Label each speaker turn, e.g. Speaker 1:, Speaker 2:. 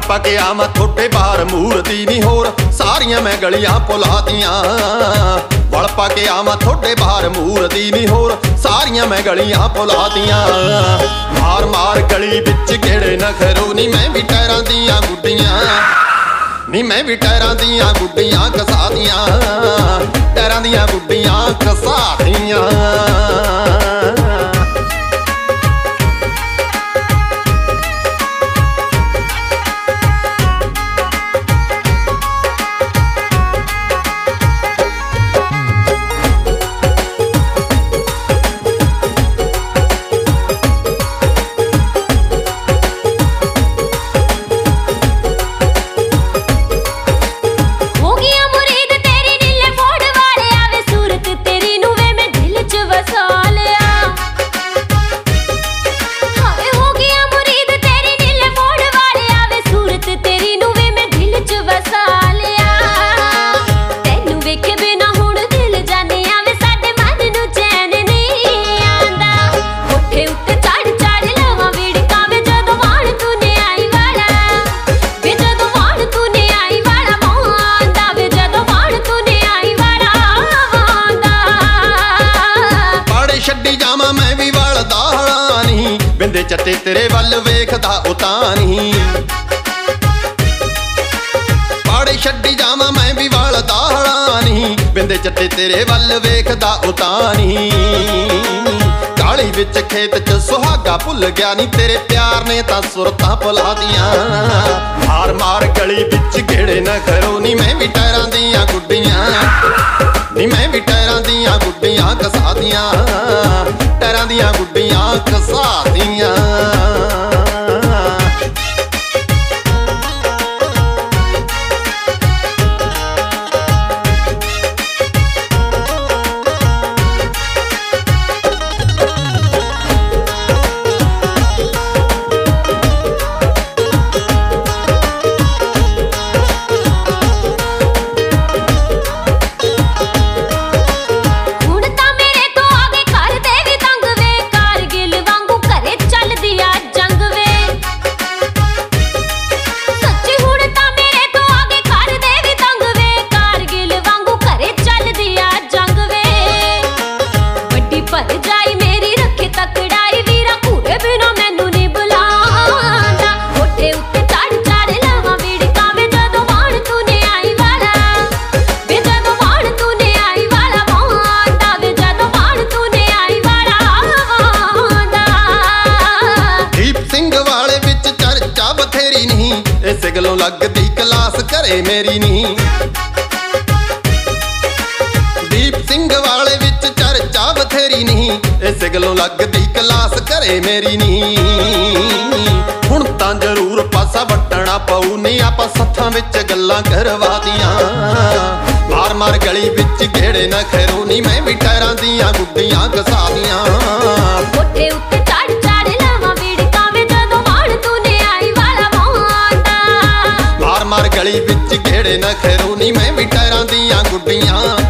Speaker 1: ਪਾ ਕੇ ਆਵਾਂ ਥੋਡੇ ਬਾਹਰ ਮੂਰਤੀ ਨਹੀਂ ਹੋਰ ਸਾਰੀਆਂ ਮੈਂ ਗਲੀਆਂ ਭੁਲਾਤੀਆਂ। ਵਲ ਪਾ ਕੇ ਆਵਾਂ ਥੋਡੇ ਬਾਹਰ ਮੂਰਤੀ ਨਹੀਂ ਹੋਰ ਸਾਰੀਆਂ ਮੈਂ ਗਲੀਆਂ ਭੁਲਾਤੀਆਂ। ਮਾਰ ਮਾਰ ਗਲੀ ਵਿੱਚ ਕਿਹੜੇ ਨਖਰੂ ਨੀ ਮੈਂ ਵੀ ਟਾਇਰਾਂ ਦੀਆਂ ਗੁੱਡੀਆਂ ਨੀ ਮੈਂ ਵੀ ਟਾਇਰਾਂ ਦੀਆਂ ਗੁੱਡੀਆਂ ਘਸਾਤੀਆਂ। ਟਾਇਰਾਂ ਦੀਆਂ ਗੁੱਡੀਆਂ ਘਸਾਤੀਆਂ। ਬਿੰਦੇ ਚੱਟੇ ਤੇਰੇ ਵੱਲ ਵੇਖਦਾ ਉਤਾਂ ਨਹੀਂ। ਪਾੜੇ ਛੱਡੀ ਜਾਵਾਂ ਮੈਂ ਵੀ ਵਾਲ ਦਾਹੜਾ ਨਹੀਂ। ਬਿੰਦੇ ਚੱਟੇ ਤੇਰੇ ਵੱਲ ਵੇਖਦਾ ਉਤਾਂ ਨਹੀਂ। ਕਾਲੀ ਵਿੱਚ ਖੇਤ ਚ ਸੁਹਾਗਾ ਭੁੱਲ ਗਿਆ ਨੀ ਤੇਰੇ ਪਿਆਰ ਨੇ ਤਾਂ ਸੁਰਤਾਂ ਭੁਲਾਤੀਆਂ। ਮਾਰ ਮਾਰ ਗਲੀ ਵਿੱਚ ਗੇੜੇ ਨਖਰੋ ਨੀ ਮੈਂ ਵੀ ਟਾਇਰਾਂ ਦੀਆਂ ਗੁੱਡੀਆਂ ਨੀ ਮੈਂ ਵੀ ਟਾਇਰਾਂ ਦੀਆਂ ਗੁੱਡੀਆਂ ਘਸਾਤੀਆਂ। ਟਾਇਰਾਂ ਦੀਆਂ ਗੁੱਡੀਆਂ ਘਸਾਤੀਆਂ। ਇਸੇ ਗੱਲੋਂ ਲੱਗਦੀ ਕਲਾਸ ਘਰੇ ਮੇਰੀ ਨਹੀਂ। ਦੀਪ ਸਿੰਘ ਵਾਲੇ ਵਿੱਚ ਚਰਚਾ ਬਥੇਰੀ ਨਹੀਂ। ਇਸੇ ਗੱਲੋਂ ਲੱਗਦੀ ਕਲਾਸ ਘਰੇ ਮੇਰੀ ਨਹੀਂ। ਹੁਣ ਤਾਂ ਜ਼ਰੂਰ ਪਾਸਾ ਵੱਟਣਾ ਪਊ ਨਹੀਂ ਆਪਾਂ ਸੱਥਾਂ ਵਿੱਚ ਗੱਲਾਂ ਕਰਵਾਤੀਆਂ। ਮਾਰ ਮਾਰ ਗਲੀ ਵਿੱਚ ਗੇੜੇ ਨਖਰੂ ਨਹੀਂ ਮੈਂ ਵੀ ਟਾਇਰਾਂ ਦੀਆਂ ਗੁੱਡੀਆਂ ਘਸਾਤੀਆਂ।
Speaker 2: ਕੋਠੇ ਉੱਤੇ ਚੜ ਚੜ ਲਾਵਾਂ ਵੀੜਕਾਂ ਵੇ ਜਦੋਂ ਵਾਣ ਤੂੰ ਨੇ ਆਈ ਵਾਲਾ
Speaker 1: ਮਾਰ ਮਾਰ ਗਲੀ ਵਿੱਚ ਗੇੜੇ ਨਖਰੂ ਨੀ ਮੈਂ ਵੀ ਟਾਇਰਾਂ ਦੀਆਂ ਗੁੱਡੀਆਂ